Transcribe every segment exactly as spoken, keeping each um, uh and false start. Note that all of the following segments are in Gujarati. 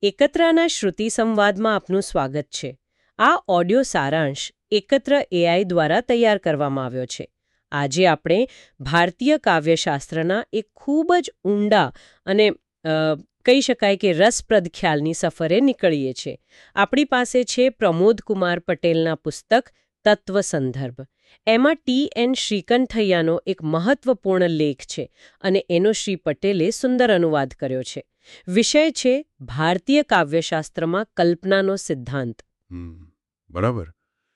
એકત્રાના શ્રુતિ સંવાદમાં આપનું સ્વાગત છે. આ ઓડિયો સારાંશ એકત્ર એઆઈ દ્વારા તૈયાર કરવામાં આવ્યો છે. આજે આપણે ભારતીય કાવ્યશાસ્ત્રના એક ખૂબ જ ઊંડા અને કહી શકાય કે રસપ્રદ ખ્યાલની સફરે નીકળીએ છીએ. આપણી પાસે છે પ્રમોદ કુમાર પટેલના પુસ્તક તત્વ સંદર્ભ. એમાં ટી એન શ્રીકંઠૈયાનો એક મહત્વપૂર્ણ લેખ છે અને એનો શ્રી પટેલે સુંદર અનુવાદ કર્યો છે. વિષય છે ભારતીય કાવ્યશાસ્ત્રમાં કલ્પનાનો સિદ્ધાંત. બરાબર.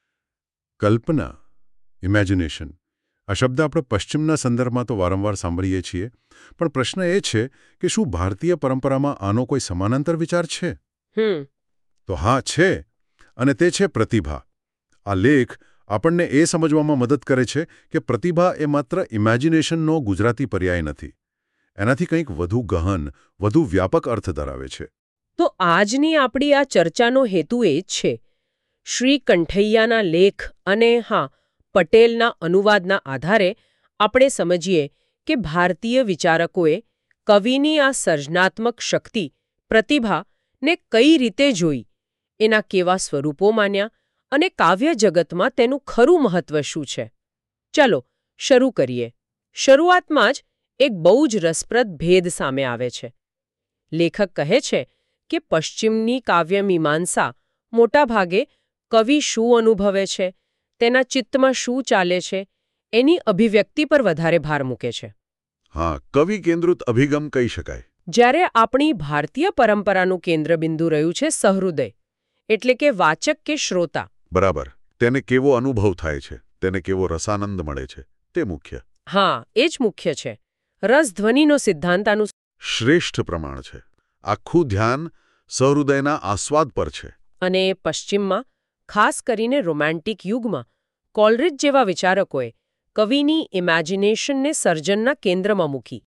કલ્પના, ઇમેજિનેશન. આ શબ્દ આપણે પશ્ચિમના સંદર્ભમાં તો વારંવાર સાંભળીએ છીએ, પણ પ્રશ્ન એ છે કે શું ભારતીય પરંપરામાં આનો કોઈ સમાનાંતર વિચાર છે? હમ તો હા, છે, અને તે છે પ્રતિભા. આ લેખ આપણને એ સમજવામાં મદદ કરે છે કે પ્રતિભા એ માત્ર ઇમેજિનેશનનો ગુજરાતી પર્યાય નથી. એનાથી કંઈક વધુ ગહન, વધુ વ્યાપક અર્થ ધરાવે છે. તો આજની આપણી આ ચર્ચાનો હેતુ એ જ છે. શ્રી કંઠૈયાના લેખ અને હા પટેલના અનુવાદના આધારે આપણે સમજીએ કે ભારતીય વિચારકોએ કવિની આ સર્જનાત્મક શક્તિ, પ્રતિભાને કઈ રીતે જોઈ, એના કેવા સ્વરૂપો માન્યા અને કાવ્ય જગતમાં તેનું ખરું મહત્વ શું છે. ચાલો શરૂ કરીએ. શરૂઆતમાં જ એક બહુ જ રસપ્રદ ભેદ સામે આવે છે. લેખક કહે છે કે પશ્ચિમની કાવ્યમીમાંસા મોટાભાગે કવિ શું અનુભવે છે, તેના ચિત્તમાં શું ચાલે છે, એની અભિવ્યક્તિ પર વધારે ભાર મૂકે છે. હા, કવિ કેન્દ્રિત અભિગમ કહી શકાય. જ્યારે આપણી ભારતીય પરંપરાનું કેન્દ્રબિંદુ રહ્યું છે સહૃદય, એટલે કે વાચક કે શ્રોતા. બરાબર. તેને કેવો અનુભવ થાય છે, તેને કેવો રસાનંદ મળે છે, તે મુખ્ય. હા, એ જ મુખ્ય છે. રસધ્વનિનો સિદ્ધાંત આનું શ્રેષ્ઠ પ્રમાણ છે. આખું ધ્યાન સહૃદયના આસ્વાદ પર છે. અને પશ્ચિમમાં, ખાસ કરીને રોમેન્ટિક યુગમાં, કોલરિજ જેવા વિચારકોએ કવિની ઇમેજિનેશનને સર્જનના કેન્દ્રમાં મૂકી.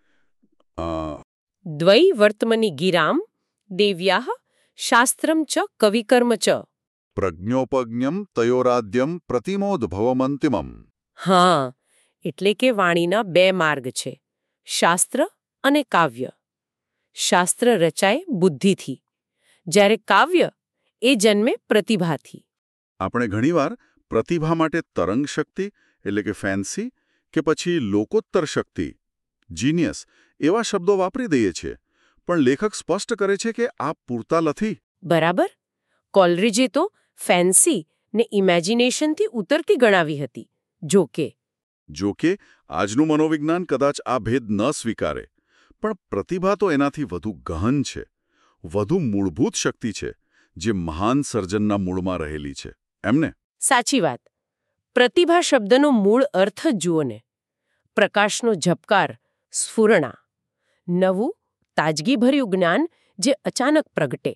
દ્વૈ વર્તમની ગિરામ દેવ્યાહ શાસ્ત્રમ ચ કવિકર્મ ચ પ્રજ્ઞોપજ્ઞમ તયોરાદ્યમ પ્રતિમોદભવમંતિમમ. હા, એટલે કે વાણીના બે માર્ગ છે, શાસ્ત્ર અને કાવ્ય. શાસ્ત્ર રચાય બુદ્ધિથી, જ્યારે કાવ્ય એ જન્મે પ્રતિભાથી. આપણે ઘણીવાર પ્રતિભા માટે તરંગ શક્તિ એટલે કે ફેન્સી કે પછી લોકોત્તર શક્તિ, જીનિયસ એવા શબ્દો વાપરી દઈએ છીએ, પણ લેખક સ્પષ્ટ કરે છે કે આ પૂરતા નથી. બરાબર. કોલરિજે તો ફેન્સી ને ઇમેજિનેશનથી ઉતરતી ગણાવી હતી. જોકે જોકે આજનું મનોવિજ્ઞાન કદાચ આ ભેદ ન સ્વીકારે, પણ પ્રતિભા તો એનાથી વધુ ગહન છે, વધુ મૂળભૂત શક્તિ છે, જે મહાન સર્જનના મૂળમાં રહેલી છે. એમને સાચી વાત. પ્રતિભા શબ્દનો મૂળ અર્થ જ જુઓ ને. પ્રકાશનો ઝબકાર, સ્ફુરણા, નવું તાજગીભર્યું જ્ઞાન જે અચાનક પ્રગટે.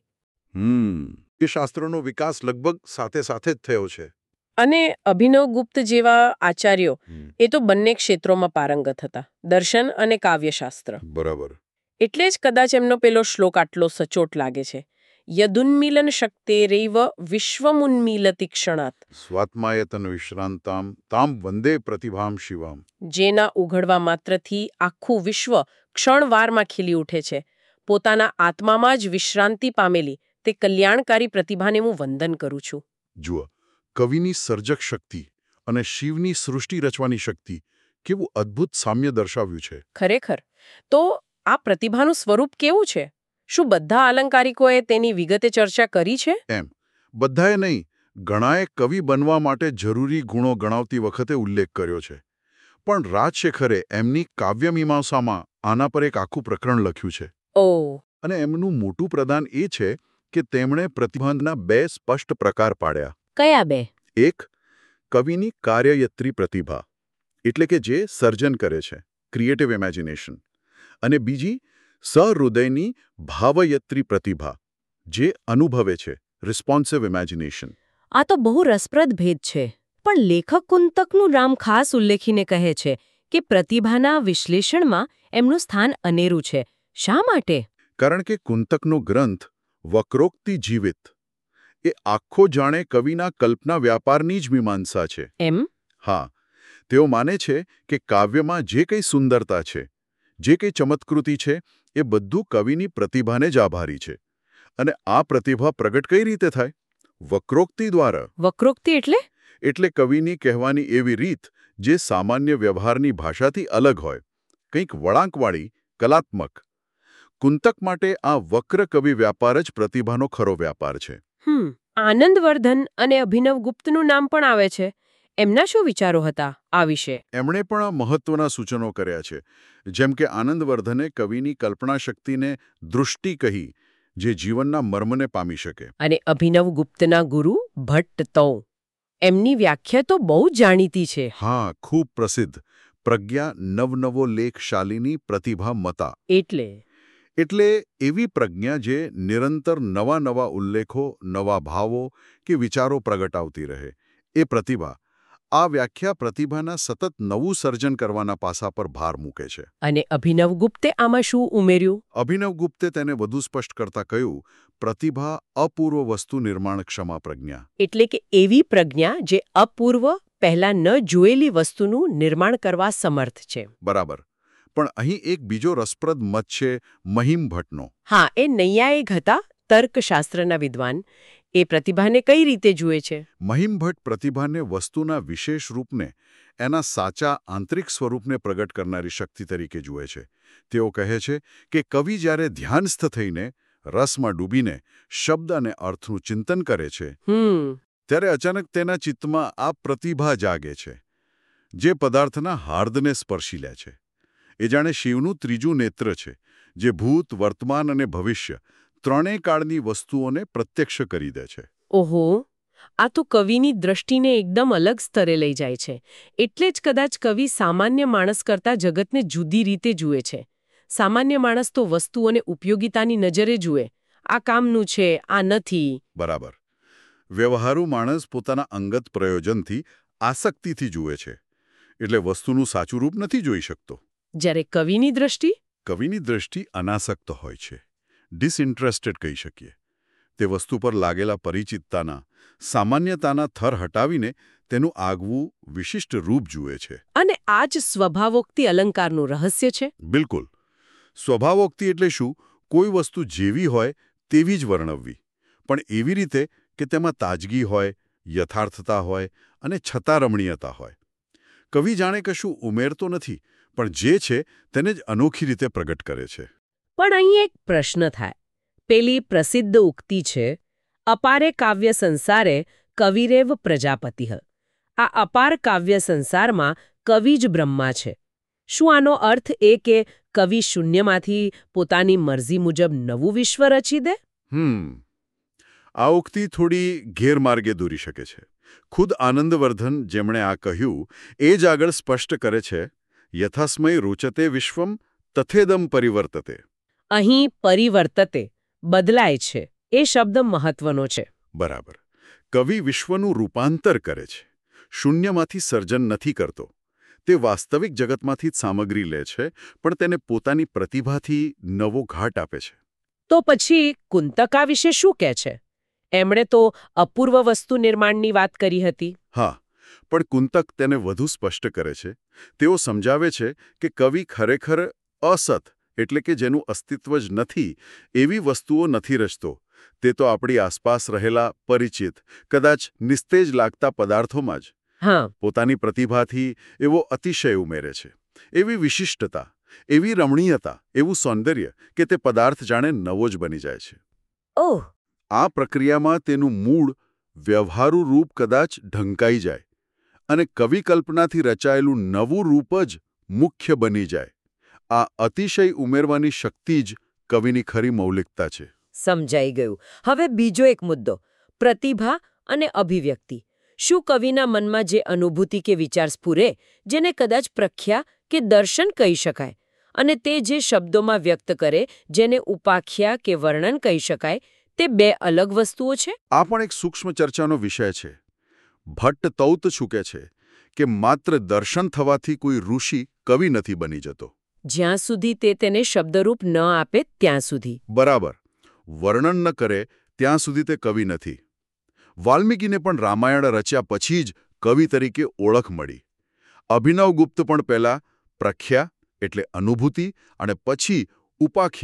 હમ એ શાસ્ત્રોનો વિકાસ લગભગ સાથે સાથે જ થયો છે. અને અભિનવગુપ્ત જેવા આચાર્યો એ તો બંને ક્ષેત્રોમાં પારંગત હતા, દર્શન અને કાવ્યશાસ્ત્ર. બરાબર. એટલે જ કદાચ એમનો પેલો શ્લોક આટલો સચોટ લાગે છે. યદુન્મીલન શક્તેરૈવ વિશ્વમુન્મીલતિ ક્ષણાત. સ્વાત્માયતન વિશ્રાંતામ તામ વંદે પ્રતિભામ શિવામ. જેના ઉઘડવા માત્રથી આખું વિશ્વ ક્ષણવારમાં ખીલી ઉઠે છે. પોતાના આત્મામાં જ વિશ્રાંતિ પામેલી તે કલ્યાણકારી પ્રતિભાને હું વંદન કરું છું. જુઓ, કવિની સર્જક શક્તિ અને શિવની સૃષ્ટિ રચવાની શક્તિ કેવું અદ્ભુત સામ્ય દર્શાવ્યું છે. ખરેખર. તો આ પ્રતિભાનું સ્વરૂપ કેવું છે? શું બધા અલંકારિકોએ તેની વિગતે ચર્ચા કરી છે? એમ બધાએ નહીં, ઘણાએ કવિ બનવા માટે જરૂરી ગુણો ગણાવતી વખતે ઉલ્લેખ કર્યો છે. પણ રાજશેખરે એમની કાવ્યમીમાંસામાં આના પર એક આખું પ્રકરણ લખ્યું છે. ઓહ. અને એમનું મોટું પ્રદાન એ છે કે તેમણે પ્રતિભાના બે સ્પષ્ટ પ્રકાર પાડ્યા. કયા બે? એક, કવિની કાર્યયત્રી પ્રતિભા, એટલે કે જે સર્જન કરે છે, ક્રિએટિવ ઇમેજિનેશન. અને બીજી, સહૃદયની ભાવયત્રી પ્રતિભા, જે અનુભવે છે, રિસ્પોન્સિવ ઇમેજિનેશન. આ તો બહુ રસપ્રદ ભેદ છે. પણ લેખક કુંતકનું નામ ખાસ ઉલ્લેખીને કહે છે કે પ્રતિભાના વિશ્લેષણમાં એમનું સ્થાન અનેરું છે. શા માટે? કારણ કે કુંતકનો ગ્રંથ વક્રોક્તિ જીવિત એ આખો જાણે કવિના કલ્પના વ્યાપારની જ મીમાંસા છે. એમ? હા. તેઓ માને છે કે કાવ્યમાં જે કંઈ સુંદરતા છે, જે કંઈ ચમત્કૃતિ છે, એ બધું કવિની પ્રતિભાને જ આભારી છે. અને આ પ્રતિભા પ્રગટ કઈ રીતે થાય? વક્રોક્તિ દ્વારા. વક્રોક્તિ એટલે? એટલે કવિની કહેવાની એવી રીત જે સામાન્ય વ્યવહારની ભાષાથી અલગ હોય, કંઈક વળાંકવાળી, કલાત્મક. કુંતક માટે આ વક્ર કવિ વ્યાપાર જ પ્રતિભાનો ખરો વ્યાપાર છે. હમ આનંદવર્ધન અને અભિનવગુપ્તનું નામ પણ આવે છે. એમના શું વિચારો હતા આ વિશે? એમણે પણ આ મહત્વના સૂચનો કર્યા છે. જેમ કે આનંદવર્ધને કવિની કલ્પના શક્તિને દૃષ્ટિ કહી, જે જીવનના મર્મને પામી શકે. અને અભિનવગુપ્તના ગુરુ ભટ્ટ તૌ, એમની વ્યાખ્યા તો બહુ જાણીતી છે. હા, ખૂબ પ્રસિદ્ધ. પ્રજ્ઞા નવનવો લેખ શાલિની પ્રતિભા મતા. એટલે એટલે એવી પ્રજ્ઞા જે નિરંતર નવા નવા ઉલ્લેખો, નવા ભાવો કે વિચારો પ્રગટાવતી રહે. એ પ્રતિભા. આ વ્યાખ્યા પ્રતિભાના સતત નવું સર્જન કરવાના પાસા પર ભાર મૂકે છે. અને અભિનવગુપ્તે આમાં શું ઉમેર્યું? અભિનવગુપ્તે તેને વધુ સ્પષ્ટ કરતા કહ્યું, પ્રતિભા અપૂર્વ વસ્તુ નિર્માણ ક્ષમા પ્રજ્ઞા. એટલે કે એવી પ્રજ્ઞા જે અપૂર્વ, પહેલા ન જોયેલી વસ્તુનું નિર્માણ કરવા સમર્થ છે. બરાબર. પણ અહીં એક બીજો રસપ્રદ મત છે મહિમ ભટ્ટનો. હા, એ નૈયાયિક હતા, તર્કશાસ્ત્રના વિદ્વાન. એ પ્રતિભાને કઈ રીતે જુએ છે? મહિમ ભટ્ટ પ્રતિભાને વસ્તુના વિશેષ રૂપને, એના સાચા આંતરિક સ્વરૂપને પ્રગટ કરનારી શક્તિ તરીકે જુએ છે. તેઓ કહે છે કે કવિ જ્યારે ધ્યાનસ્થ થઈને, રસમાં ડૂબીને, શબ્દ અને અર્થનું ચિંતન કરે છે, હમ ત્યારે અચાનક તેના ચિત્તમાં આ પ્રતિભા જાગે છે, જે પદાર્થના હાર્દને સ્પર્શી લે છે. એ જાણે શિવનું ત્રીજું નેત્ર છે, જે ભૂત, વર્તમાન અને ભવિષ્ય ત્રણેય કાળની વસ્તુઓને પ્રત્યક્ષ કરી દે છે. ઓહો, આ તો કવિની દ્રષ્ટિને એકદમ અલગ સ્તરે લઈ જાય છે. એટલે જ કદાચ કવિ સામાન્ય માણસ કરતા જગતને જુદી રીતે જુએ છે. સામાન્ય માણસ તો વસ્તુઓને ઉપયોગિતાની નજરે જુએ. આ કામનું છે, આ નથી. બરાબર. વ્યવહારુ માણસ પોતાના અંગત પ્રયોજનથી, આસક્તિથી જુએ છે. એટલે વસ્તુનું સાચું રૂપ નથી જોઈ શકતો. જ્યારે કવિની દ્રષ્ટિ? કવિની દ્રષ્ટિ અનાસક્ત હોય છે. ડિસઇન્ટરેસ્ટેડ કહી શકીએ. તે વસ્તુ પર લાગેલા પરિચિતતાના, સામાન્યતાના થર હટાવીને તેનું આગવું, વિશિષ્ટ રૂપ જુએ છે. અને આ જ સ્વભાવોક્તિ અલંકારનું રહસ્ય છે. બિલકુલ. સ્વભાવોક્તિ એટલે શું? કોઈ વસ્તુ જેવી હોય તેવી જ વર્ણવવી, પણ એવી રીતે કે તેમાં તાજગી હોય, યથાર્થતા હોય અને છતાં રમણીયતા હોય. કવિ જાણે કશું ઉમેરતો નથી, પણ જે છે તેને જ અનોખી રીતે પ્રગટ કરે છે. પણ અહીં એક પ્રશ્ન થાય. પેલી પ્રસિદ્ધ ઉક્તિ છે, અપારે કાવ્ય સંસારે કવિરેવ પ્રજાપતિઃ. આ અપાર કાવ્ય સંસારમાં કવિ જ બ્રહ્મા છે. શું આનો અર્થ એ કે કવિ શૂન્યમાંથી પોતાની મરજી મુજબ નવું વિશ્વ રચી દે? હમ આ ઉક્તિ થોડી ગેરમાર્ગે દોરી શકે છે. ખુદ આનંદવર્ધન, જેમણે આ કહ્યું, એ જ આગળ સ્પષ્ટ કરે છે, યથાસ્મય રોચતે વિશ્વમ તથેદમ પરિવર્તતે. અહીં પરિવર્તતે, બદલાય છે, એ શબ્દ મહત્વનો છે. બરાબર. કવિ વિશ્વનું રૂપાંતર કરે છે. શૂન્યમાંથી સર્જન નથી કરતો. તે વાસ્તવિક જગતમાંથી જ સામગ્રી લે છે, પણ તેને પોતાની પ્રતિભાથી નવો ઘાટ આપે છે. તો પછી કુંતકા વિશે શું કહે છે? એમણે તો અપૂર્વ વસ્તુ નિર્માણની વાત કરી હતી. હા, પણ કુંતક તેને વધુ સ્પષ્ટ કરે છે. તેઓ સમજાવે છે કે કવિ ખરેખર અસત, એટલે કે જેનું અસ્તિત્વ જ નથી, એવી વસ્તુઓ નથી રચતો. તે તો આપણી આસપાસ રહેલા પરિચિત, કદાચ નિસ્તેજ લાગતા પદાર્થોમાં જ હા પોતાની પ્રતિભાથી એવો અતિશય ઉમેરે છે. એવી વિશિષ્ટતા, એવી રમણીયતા, એવું સૌંદર્ય કે તે પદાર્થ જાણે નવો જ બની જાય છે. ઓહ આ પ્રક્રિયામાં તેનું મૂળ, વ્યવહારુ રૂપ કદાચ ઢંકાઈ જાય અને કવિ કલ્પનાથી રચાયેલું નવું રૂપ જ મુખ્ય બની જાય. આ અતિશય ઉમેરવાની શક્તિ જ કવિની ખરી મૌલિકતા છે. સમજાઈ ગયું. હવે બીજો એક મુદ્દો, પ્રતિભા અને અભિવ્યક્તિ. શું કવિના મનમાં જે અનુભૂતિ કે વિચાર સ્ફુરે, જેને કદાચ પ્રખ્યા કે દર્શન કહી શકાય, અને તે જે શબ્દોમાં વ્યક્ત કરે, જેને ઉપાખ્યા કે વર્ણન કહી શકાય, તે બે અલગ વસ્તુઓ છે? આ પણ એક સૂક્ષ્મ ચર્ચાનો વિષય છે. ભટ્ટ તૌત ચૂકે છે કે માત્ર દર્શન થવાથી કોઈ ઋષિ કવિ નથી બની જતો. જ્યાં સુધી તે તેને શબ્દરૂપ ન આપે ત્યાં સુધી. બરાબર. વર્ણન ન કરે ત્યાં સુધી તે કવિ નથી. વાલ્મીકીને પણ રામાયણ રચ્યા પછી જ કવિ તરીકે ઓળખ મળી. અભિનવગુપ્ત પણ પહેલા પ્રખ્યા એટલે અનુભૂતિ અને પછી ઉપાખ્યા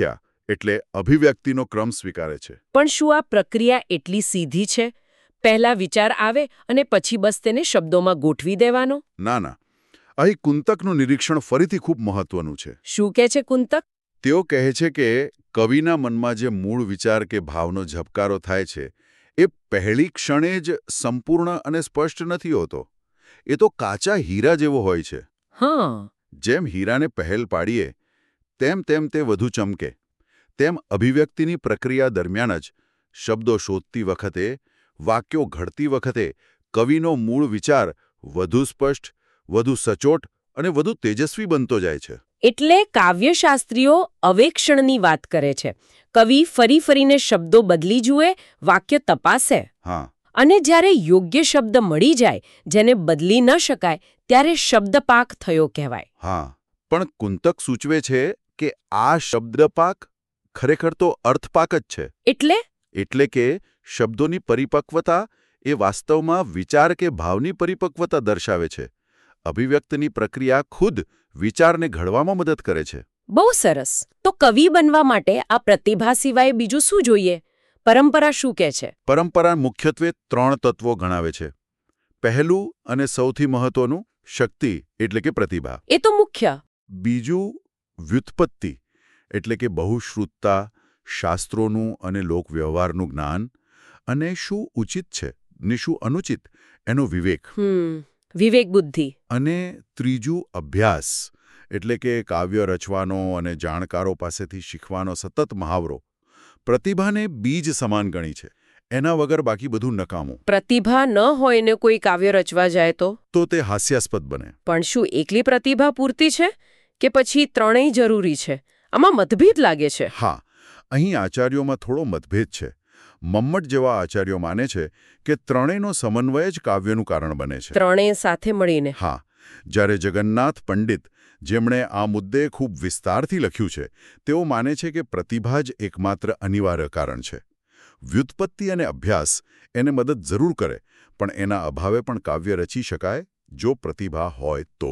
એટલે અભિવ્યક્તિનો ક્રમ સ્વીકારે છે. પણ શું આ પ્રક્રિયા એટલી સીધી છે? પહેલા વિચાર આવે અને પછી બસ તેને શબ્દોમાં ગોઠવી દેવાનો? ના ના, અહીં કુંતકનું નિરીક્ષણ ફરીથી ખૂબ મહત્વનું છે. શું કહે છે કુંતક? તેઓ કહે છે કે કવિના મનમાં જે મૂળ વિચાર કે ભાવનો ઝબકારો થાય છે એ પહેલી ક્ષણે જ સંપૂર્ણ અને સ્પષ્ટ નથી હોતો. એ તો કાચા હીરા જેવો હોય છે. હા. જેમ હીરાને પહેલ પાડીએ તેમ તેમ તે વધુ ચમકે, તેમ અભિવ્યક્તિની પ્રક્રિયા દરમિયાન જ શબ્દો શોધતી વખતે, વાક્યો ઘડતી વખતે કવિનો મૂળ વિચાર વધુ સ્પષ્ટ, વધુ સચોટ અને વધુ તેજસ્વી બનતો જાય છે. એટલે કાવ્યશાસ્ત્રીઓ અવેક્ષણની વાત કરે છે. કવિ ફરી ફરીને શબ્દો બદલી જુએ, વાક્ય તપાસે. હા. અને જ્યારે યોગ્ય શબ્દ મળી જાય, જેને બદલી ન શકાય, ત્યારે શબ્દપાક થયો કહેવાય. હા, પણ કુંતક સૂચવે છે કે આ શબ્દપાક ખરેખર તો અર્થપાક જ છે. એટલે એટલે કે શબ્દોની પરિપક્વતા એ વાસ્તવમાં વિચાર કે ભાવની પરિપક્વતા દર્શાવે છે. અભિવ્યક્તિની પ્રક્રિયા ખુદ વિચારને ઘડવામાં મદદ કરે છે. બહુ સરસ. તો કવિ બનવા માટે આ પ્રતિભા સિવાય બીજું શું જોઈએ? પરંપરા શું કહે છે? પરંપરા મુખ્યત્વે ત્રણ તત્વો ગણાવે છે. પહેલું અને સૌથી મહત્વનું શક્તિ એટલે કે પ્રતિભા. એ તો મુખ્ય. બીજું વ્યુત્પત્તિ એટલે કે બહુશ્રુતતા, શાસ્ત્રોનું અને લોકવ્યવહારનું જ્ઞાન, અને શું ઉચિત છે ને શું અનુચિત એનો વિવેક. હમ વિવેક બુદ્ધિ. અને ત્રીજું અભ્યાસ એટલે કે કાવ્ય રચવાનો અને જાણકારો પાસેથી શીખવાનો સતત મહાવરો. પ્રતિભાને બીજ સમાન ગણી છે. એના વગર બાકી બધું નકામું. પ્રતિભા ન હોય ને કોઈ કાવ્ય રચવા જાય તો તો તે હાસ્યાસ્પદ બને. પણ શું એકલી પ્રતિભા પૂરતી છે કે પછી ત્રણેય જરૂરી છે? આમાં મતભેદ લાગે છે. હા, અહીં આચાર્યોમાં થોડો મતભેદ છે. મમ્મટ જેવા આચાર્યો માને છે કે ત્રણેયનો સમન્વય જ કાવ્યનું કારણ બને છે. ત્રણેય સાથે મળીને. હા, જ્યારે જગન્નાથ પંડિત, જેમણે આ મુદ્દે ખૂબ વિસ્તારથી લખ્યું છે, તેઓ માને છે કે પ્રતિભા જ એકમાત્ર અનિવાર્ય કારણ છે. વ્યુત્પત્તિ અને અભ્યાસ એને મદદ જરૂર કરે, પણ એના અભાવે પણ કાવ્ય રચી શકાય જો પ્રતિભા હોય તો.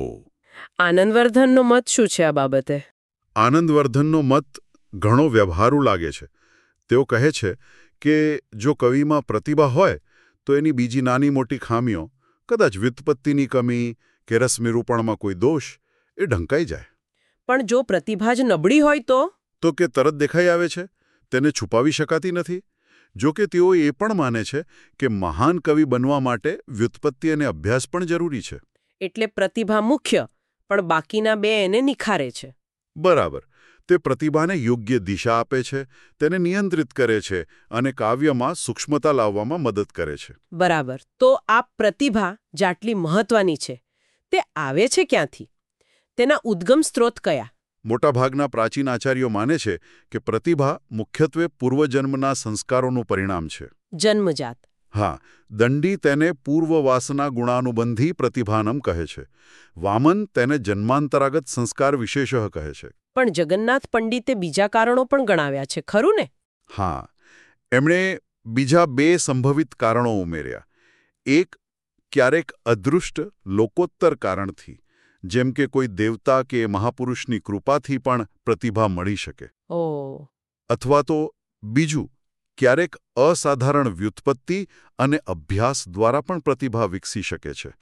આનંદવર્ધનનો મત શું છે આ બાબતે? આનંદવર્ધનનો મત ઘણો વ્યવહારુ લાગે છે. તેઓ કહે છે કે જો કવિમાં પ્રતિભા હોય તો એની બીજી નાની મોટી ખામીઓ, કદાચ વ્યુત્પત્તિની કમી કે રસનિરૂપણમાં કોઈ દોષ, એ ઢંકાઈ જાય. પણ જો પ્રતિભા જ નબળી હોય તો? તો કે તરત દેખાઈ આવે છે, તેને છુપાવી શકાતી નથી. જો કે તેઓ એ પણ માને છે કે મહાન કવિ બનવા માટે વ્યુત્પત્તિ અને અભ્યાસ પણ જરૂરી છે. એટલે પ્રતિભા મુખ્ય, પણ બાકીના બે એને નિખારે છે. બરાબર. તે પ્રતિભાને યોગ્ય દિશા આપે છે, તેને નિયંત્રિત કરે છે અને કાવ્યમાં સૂક્ષ્મતા લાવવામાં મદદ કરે છે. બરાબર. તો આ પ્રતિભા જાટલી મહત્વની છે, તે આવે છે ક્યાંથી? તેના ઉદ્ગમ સ્ત્રોત કયા? મોટાભાગના પ્રાચીન આચાર્યો માને છે કે પ્રતિભા મુખ્યત્વે પૂર્વજન્મના સંસ્કારોનું પરિણામ છે. જન્મજાત. હા, દંડી તેને પૂર્વવાસના ગુણાનુબંધી પ્રતિભાનમ કહે છે. વામન તેને જન્માંતરાગત સંસ્કાર વિશેષ કહે છે. પણ જગન્નાથ પંડિતે બીજા કારણો પણ ગણાવ્યા છે, ખરું ને? હા, એમણે બીજા બે સંભવિત કારણો ઉમેર્યા. એક, ક્યારેક અદૃષ્ટ લોકોત્તર કારણથી, જેમ કે કોઈ દેવતા કે મહાપુરુષની કૃપાથી પણ પ્રતિભા મળી શકે. ઓહ. અથવા તો બીજું, ક્યારેક અસાધારણ વ્યુત્પત્તિ અને અભ્યાસ દ્વારા પણ પ્રતિભા વિકસી શકે છે.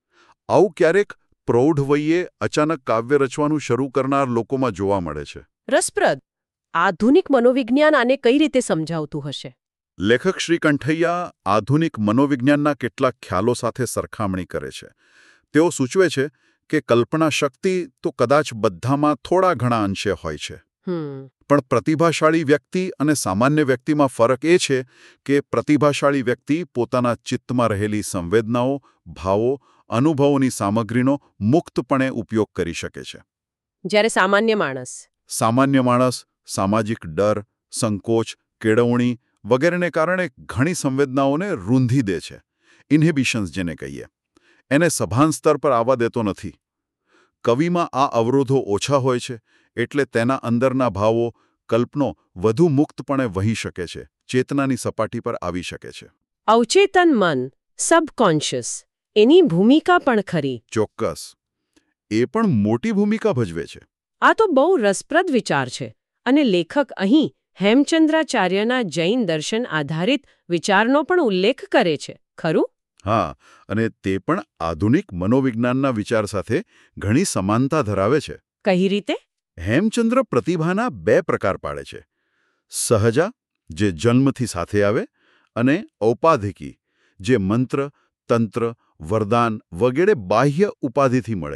આવું ક્યારેક પ્રૌઢ વયે અચાનક કાવ્ય રચવાનું શરૂ કરનાર લોકોમાં જોવા મળે છે. રસપ્રદ. આધુનિક મનોવિજ્ઞાન આને કઈ રીતે સમજાવતું હશે? લેખક શ્રી કંઠૈયા આધુનિક મનોવિજ્ઞાનના કેટલાક ખ્યાલો સાથે સરખામણી કરે છે. તેઓ સૂચવે છે કે કલ્પના શક્તિ તો કદાચ બધામાં થોડા ઘણા અંશે હોય છે. હમ પણ પ્રતિભાશાળી વ્યક્તિ અને સામાન્ય વ્યક્તિમાં ફરક એ છે કે પ્રતિભાશાળી વ્યક્તિ પોતાના ચિત્તમાં રહેલી સંવેદનાઓ, ભાવો, અનુભવોની સામગ્રીનો મુક્તપણે ઉપયોગ કરી શકે છે. જ્યારે સામાન્ય માણસ સામાન્ય માણસ સામાજિક ડર, સંકોચ, કેળવણી વગેરેને કારણે ઘણી સંવેદનાઓને રૂંધી દે છે. ઇન્હિબિશન્સ જેને કહીએ. એને સભાન સ્તર પર આવવા દેતો નથી. કવિમાં આ અવરોધો ઓછા હોય છે, એટલે તેના અંદરના ભાવો, કલ્પનો વધુ મુક્તપણે વહી શકે છે, ચેતનાની સપાટી પર આવી શકે છે. અવચેતન મન, સબકોન્શિયસ, એની ભૂમિકા પણ ખરી. ચોક્કસ. એ પણ મોટી ભૂમિકા ભજવે છે. આ તો બહુ રસપ્રદ વિચાર છે. અને લેખક અહીં હેમચંદ્રાચાર્યના જૈન દર્શન આધારિત વિચારનો પણ ઉલ્લેખ કરે છે, ખરું? હા, અને તે પણ આધુનિક મનોવિજ્ઞાનના વિચાર સાથે ઘણી સમાનતા ધરાવે છે. કઈ રીતે? હેમચંદ્ર પ્રતિભાના બે પ્રકાર પાડે છે. સહજા, જે જન્મથી સાથે આવે, અને ઔપાધિકી, જે મંત્ર, તંત્ર, વરદાન વગેરે બાહ્ય ઉપાધિથી મળે.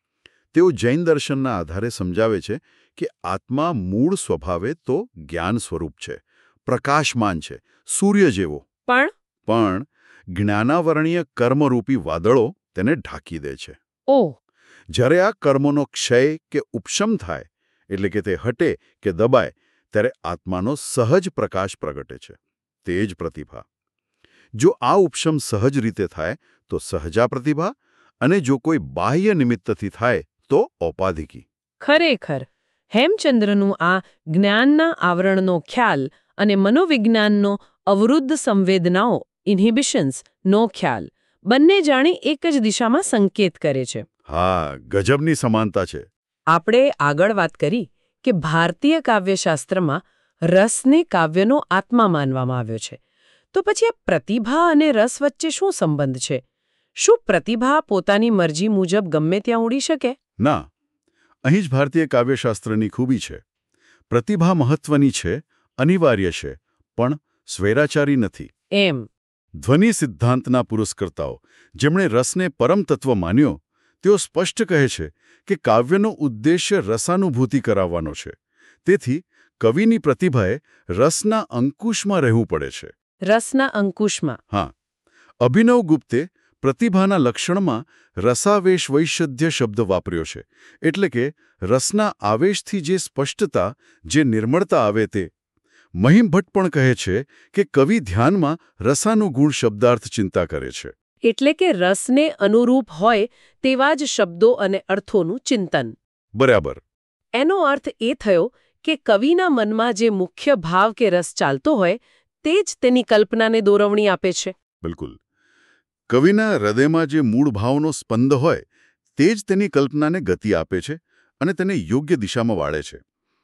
તેઓ જૈન દર્શનના આધારે સમજાવે છે કે આત્મા મૂળ સ્વભાવે તો જ્ઞાન સ્વરૂપ છે, પ્રકાશમાન છે, સૂર્ય જેવો. પણ પણ જ્ઞાનાવરણીય કર્મરૂપી વાદળો તેને ઢાંકી દે છે. ઓહ, જ્યારે આ કર્મોનો ક્ષય કે ઉપશમ થાય, એટલે કે તે હટે કે દબાય, ત્યારે આત્માનો સહજ પ્રકાશ પ્રગટે છે. તે જ પ્રતિભા. જો આ ઉપશમ સહજ રીતે થાય તો સહજા પ્રતિભા, અને જો કોઈ બાહ્ય નિમિત્તથી થાય તો ઔપાધિકી. ખરેખર હેમચંદ્રનું આ જ્ઞાનના આવરણનો ખ્યાલ અને મનોવિજ્ઞાનનો અવરુદ્ધ સંવેદનાઓ ઇન્હિબિશન્સ નો ખ્યાલ બંને જાણે એક જ દિશામાં સંકેત કરે છે. હા, ગજબની સમાનતા છે. આપણે આગળ વાત કરી કે ભારતીય કાવ્યશાસ્ત્રમાં રસને કાવ્યનો આત્મા માનવામાં આવ્યો છે. તો પછી આ પ્રતિભા અને રસ વચ્ચે શું સંબંધ છે? શું પ્રતિભા પોતાની મરજી મુજબ ગમે ત્યાં ઉડી શકે? ના, અહીં જ ભારતીય કાવ્યશાસ્ત્રની ખૂબી છે. પ્રતિભા મહત્વની છે, અનિવાર્ય છે, પણ સ્વૈરાચારી નથી. એમ ધ્વનિ સિદ્ધાંતના પુરસ્કર્તાઓ, જેમણે રસને પરમ તત્વ માન્યો, તેઓ સ્પષ્ટ કહે છે કે કાવ્યનો ઉદ્દેશ્ય રસાનુભૂતિ કરાવવાનો છે. તેથી કવિની પ્રતિભાએ રસના અંકુશમાં રહેવું પડે છે. રસના અંકુશમાં? હા. અભિનવ ગુપ્તે પ્રતિભાના લક્ષણમાં રસાવેશ વૈશદ્ય શબ્દ વાપર્યો છે. એટલે કે રસના આવેશથી જે સ્પષ્ટતા, જે નિર્મળતા આવે તે. મહિમ ભટ્ટ પણ કહે છે કે કવિ ધ્યાનમાં રસાનુગુણ શબ્દાર્થ ચિંતા કરે છે. એટલે કે રસને અનુરૂપ હોય તેવા જ શબ્દો અને અર્થોનું ચિંતન. બરાબર. એનો અર્થ એ થયો કે કવિના મનમાં જે મુખ્ય ભાવ કે રસ ચાલતો હોય તે જ તેની કલ્પનાને દોરવણી આપે છે. બિલકુલ. કવિના હૃદયમાં જે મૂળ ભાવનો સ્પંદ હોય તે જ તેની કલ્પનાને ગતિ આપે છે અને તેને યોગ્ય દિશામાં વાળે છે.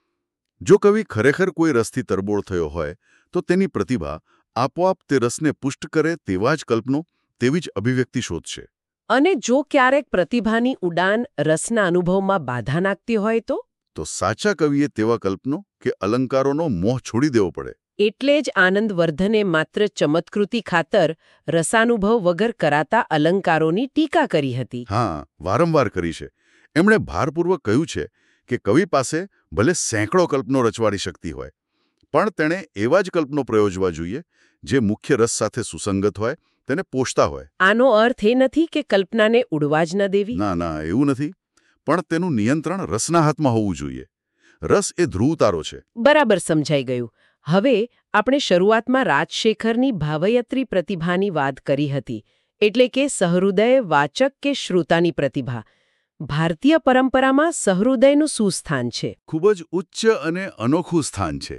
જો કવિ ખરેખર કોઈ રસથી તરબોળ થયો હોય તો તેની પ્રતિભા આપોઆપ તે રસને પુષ્ટ કરે તેવા જ કલ્પનો, તેવી જ અભિવ્યક્તિ શોધશે. અને જો ક્યારેક પ્રતિભાની ઉડાન રસના અનુભવમાં બાધા નાખતી હોય તો? તો સાચા કવિએ તેવા કલ્પનો કે અલંકારોનો મોહ છોડી દેવો પડે. એટલે જ આનંદવર્ધને માત્ર ચમત્કૃતિ ખાતર રસાનુભવ વગર કરાતા અલંકારોની ટીકા કરી હતી. હા, વારંવાર કરી છે. એમણે ભારપૂર્વક કહ્યું છે કે કવિ પાસે ભલે સેંકડો કલ્પનો રચવાની શક્તિ હોય, પણ તેણે એવા જ કલ્પનો પ્રયોજવા જોઈએ જે મુખ્ય રસ સાથે સુસંગત હોય, તેને પોષતા હોય. આનો અર્થ એ નથી કે કલ્પનાને ઉડવા જ ન દેવી? ના ના, એવું નથી. પણ તેનું નિયંત્રણ રસના હાથમાં હોવું જોઈએ. રસ એ ધ્રુવ તારો છે. બરાબર સમજાઈ ગયું. હવે આપણે શરૂઆતમાં રાજશેખરની ભાવયત્રી પ્રતિભાની વાત કરી હતી, એટલે કે સહૃદય વાચક કે શ્રોતાની પ્રતિભા. ભારતીય પરંપરામાં સહૃદયનું શું સ્થાન છે? ખૂબ જ ઉચ્ચ અને અનોખું સ્થાન છે.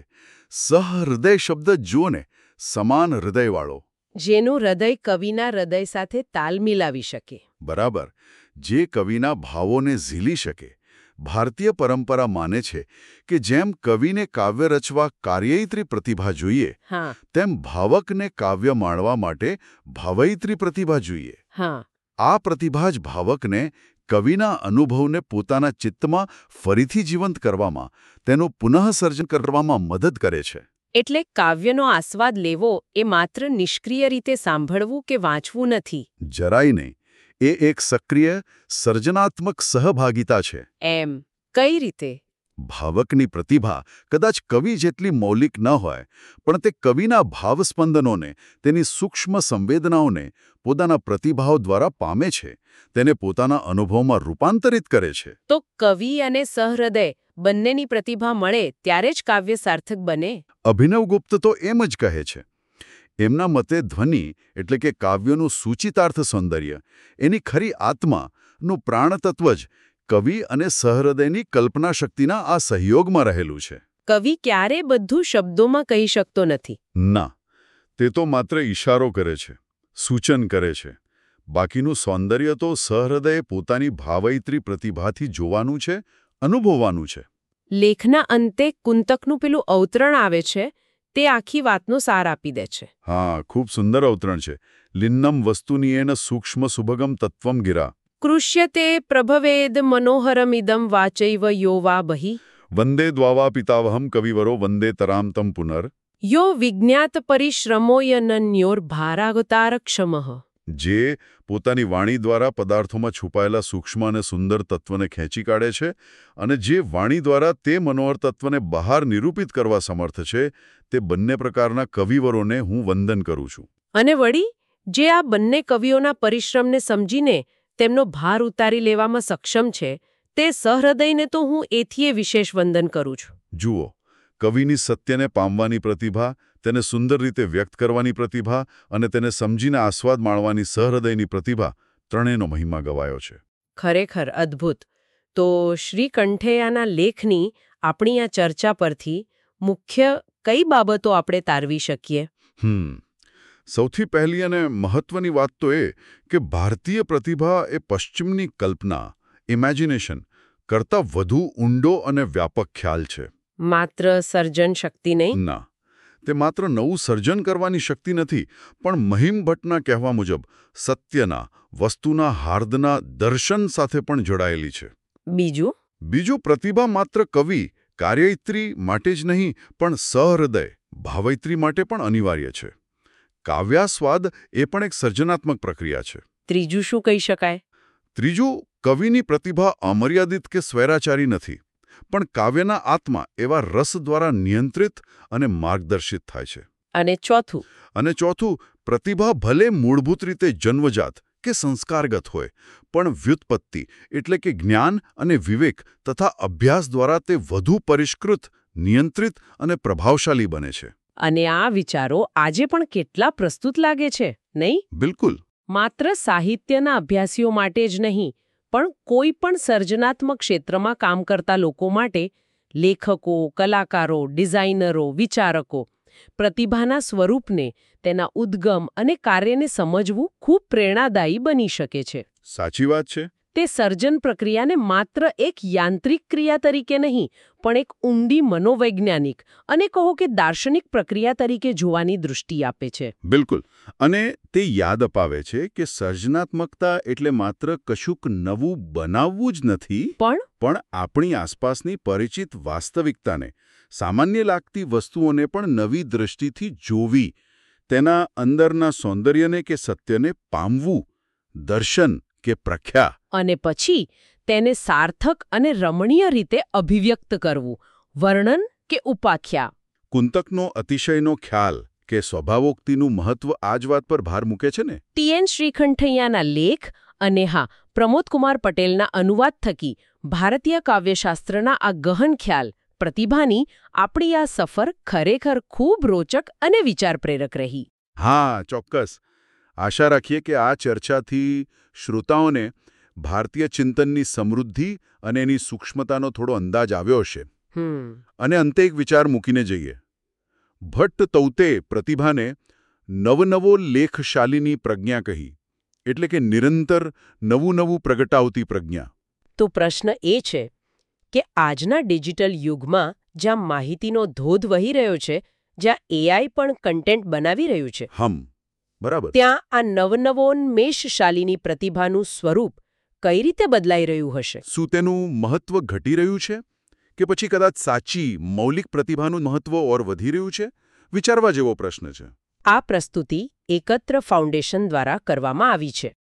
સહૃદય શબ્દ જુઓ ને, સમાન હૃદયવાળો. જેનું હૃદય કવિના હૃદય સાથે તાલ મિલાવી શકે. બરાબર. જે કવિના ભાવોને ઝીલી શકે. ભારતીય પરંપરા માને છે કે જેમ કવિને કાવ્ય રચવા કાર્યયત્રી પ્રતિભા જોઈએ, હા, તેમ ભાવકને કાવ્ય માણવા માટે ભાવયત્રી પ્રતિભા જોઈએ. હા. આ પ્રતિભા જ ભાવકને કવિના અનુભવને પોતાના ચિત્તમાં ફરીથી જીવંત કરવામાં, તેનું પુનઃસર્જન કરવામાં મદદ કરે છે. એટલે કાવ્યનો આસ્વાદ લેવો એ માત્ર નિષ્ક્રિય રીતે સાંભળવું કે વાંચવું નથી. જરાય નહીં. એ એક સક્રિય, સર્જનાત્મક સહભાગિતા છે. એમ કઈ રીતે? ભાવકની પ્રતિભા કદાચ કવિ જેટલી મૌલિક ન હોય, પણ તે કવિના ભાવસ્પંદનોને, તેની સૂક્ષ્મ સંવેદનાઓને પોતાના પ્રતિભાવ દ્વારા પામે છે, તેને પોતાના અનુભવમાં રૂપાંતરિત કરે છે. તો કવિ અને સહૃદય બંનેની પ્રતિભા મળે ત્યારે જ કાવ્ય સાર્થક બને? અભિનવ ગુપ્ત તો એમ જ કહે છે. એમના મતે ધ્વનિ એટલે કે કાવ્યનું સૂચિતાર્થ સૌંદર્ય, એની ખરી આત્માનું પ્રાણતત્વ જ કવિ અને સહૃદયની કલ્પના શક્તિના આ સહયોગમાં રહેલું છે. કવિ ક્યારે બધું શબ્દોમાં કહી શકતો નથી. ના, તે તો માત્ર ઈશારો કરે છે, સૂચન કરે છે. બાકીનું સૌંદર્ય તો સહૃદયે પોતાની ભાવયત્રી પ્રતિભાથી જોવાનું છે, અનુભવવાનું છે. લેખના અંતે કુંતકનું પેલું અવતરણ આવે છે તે આખી વાતનો સાર આપી દે છે. હા, ખૂબ સુંદર અવતરણ છે. લિન્નમ વસ્તુનિયેન સૂક્ષ્મ સુભગમ તત્વમ ગિરા. કૃષ્યતે પ્રભવેદ મનોહરમિદમ વાચૈવ યો વા બહિ. વંદે દ્વાવા પિતાવહમ કવિવરો વંદે તરામ તમ પુનર. યો વિજ્ઞાત પરિશ્રમોયનન્યોર ભારાગતારક્ષમઃ. જે પોતાની વાણી દ્વારા પદાર્થોમાં છુપાયેલા સૂક્ષ્મ અને સુંદર તત્વને ખેંચી કાઢે છે અને જે વાણી દ્વારા તે મનોહર તત્વને બહાર નિરૂપિત કરવા સમર્થ છે, તે બંને પ્રકારના કવિવરોને હું વંદન કરું છું. અને વળી જે આ બંને કવિઓના પરિશ્રમને સમજીને તેમનો ભાર ઉતારી લેવામાં સક્ષમ છે, તે સહૃદયને તો હું એથીએ વિશેષ વંદન કરું છું. જુઓ, કવિની સત્યને પામવાની પ્રતિભા, તેને સુંદર રીતે વ્યક્ત કરવાની પ્રતિભા અને તેને સમજીને આસ્વાદ માણવાની સહૃદયની પ્રતિભા, ત્રણેયનો મહિમા ગવાયો છે. ખરેખર અદ્ભુત. તો શ્રી કંઠૈયાના લેખની આપણી આ ચર્ચા પરથી મુખ્ય કઈ બાબતો આપણે તારવી શકીએ? હમ સૌથી પહેલી અને મહત્વની વાત તો એ કે ભારતીય પ્રતિભા એ પશ્ચિમની કલ્પના, ઇમેજિનેશન કરતાં વધુ ઊંડો અને વ્યાપક ખ્યાલ છે. માત્ર સર્જન શક્તિ નહીં? ના, તે માત્ર નવું સર્જન કરવાની શક્તિ નથી, પણ મહિમ ભટ્ટના કહેવા મુજબ સત્યના, વસ્તુના હાર્દના દર્શન સાથે પણ જોડાયેલી છે. બીજું? બીજું, પ્રતિભા માત્ર કવિ, કાર્યયત્રી માટે જ નહીં, પણ સહૃદય, ભાવયત્રી માટે પણ અનિવાર્ય છે. કાવ્યાસ્વાદ એ પણ એક સર્જનાત્મક પ્રક્રિયા છે. ત્રીજું શું કહી શકાય? ત્રીજું, કવિની પ્રતિભા અમર્યાદિત કે સ્વૈરાચારી નથી, પણ કાવ્યના આત્મા એવા રસ દ્વારા નિયંત્રિત અને માર્ગદર્શિત થાય છે. અને ચોથું? અને ચોથું, પ્રતિભા ભલે મૂળભૂત રીતે જન્મજાત કે સંસ્કારગત હોય, પણ વ્યુત્પત્તિ એટલે કે જ્ઞાન અને વિવેક તથા અભ્યાસ દ્વારા તે વધુ પરિષ્કૃત, નિયંત્રિત અને પ્રભાવશાળી બને છે. અને આ વિચારો આજે પણ કેટલા પ્રસ્તુત લાગે છે, નહીં? બિલકુલ. માત્ર સાહિત્યના અભ્યાસીઓ માટે જ નહીં, પણ કોઈ પણ સર્જનાત્મક ક્ષેત્રમાં કામ કરતા લોકો માટે, લેખકો, કલાકારો, ડિઝાઇનરો, વિચારકો, પ્રતિભાના સ્વરૂપને, તેના ઉદ્ગમ અને કાર્યને સમજવું ખૂબ પ્રેરણાદાયી બની શકે છે. સાચી વાત છે. તે સર્જન પ્રક્રિયાને માત્ર એક યાંત્રિક ક્રિયા તરીકે નહીં, પણ એક ઊંડી મનોવૈજ્ઞાનિક અને કહો કે દાર્શનિક પ્રક્રિયા તરીકે જોવાની દૃષ્ટિ આપે છે. બિલકુલ. અને તે યાદ અપાવે છે કે સર્જનાત્મકતા એટલે માત્ર કશુંક નવું બનાવવું જ નથી, પણ પણ આપણી આસપાસની પરિચિત વાસ્તવિકતાને, સામાન્ય લાગતી વસ્તુઓને પણ નવી દૃષ્ટિથી જોવી, તેના અંદરના સૌંદર્યને કે સત્યને પામવું, દર્શન કે પ્રખ્યા. અને પછી તેને સાર્થક અને રમણીય રીતે અભિવ્યક્ત કરવું, વર્ણન કે ઉપાખ્યા. કુંતકનો અતિશયનો ખ્યાલ કે સ્વભાવોક્તિનું મહત્વ આ જ વાત પર ભાર મૂકે છે ને. ટી એન શ્રીકંઠૈયાના લેખ અને હા પ્રમોદકુમાર પટેલના અનુવાદ થકી ભારતીય કાવ્યશાસ્ત્રના આ ગહન ખ્યાલ, પ્રતિભાની આપણી આ સફર ખરેખર ખૂબ રોચક અને વિચાર પ્રેરક રહી. હા, ચોક્કસ. આશા રાખીએ કે આ ચર્ચાથી શ્રોતાઓને ભારતીય ચિંતનની સમૃદ્ધિ અને એની સૂક્ષ્મતાનો થોડો અંદાજ આવ્યો હશે. અને અંતે એક વિચાર મૂકીને જઈએ. ભટ્ટ તૌતે પ્રતિભાને નવનવો લેખશાલીની પ્રજ્ઞા કહી, એટલે કે નિરંતર નવું નવું પ્રગટાવતી પ્રજ્ઞા. તો પ્રશ્ન એ છે કે આજના ડિજિટલ યુગમાં જ્યાં માહિતીનો ધોધ વહી રહ્યો છે, જ્યાં એઆઈ પણ કન્ટેન્ટ બનાવી રહ્યું છે, હમ બરાબર, ત્યાં આ નવનવોન્મેષશાલીની પ્રતિભાનું સ્વરૂપ કઈ રીતે બદલાઈ રહ્યું હશે? શું તેનું મહત્વ ઘટી રહ્યું છે કે પછી કદાચ સાચી મૌલિક પ્રતિભાનું મહત્વ ઓર વધી રહ્યું છે? વિચારવા જેવો પ્રશ્ન છે. આ પ્રસ્તુતિ એકત્ર ફાઉન્ડેશન દ્વારા કરવામાં આવી છે.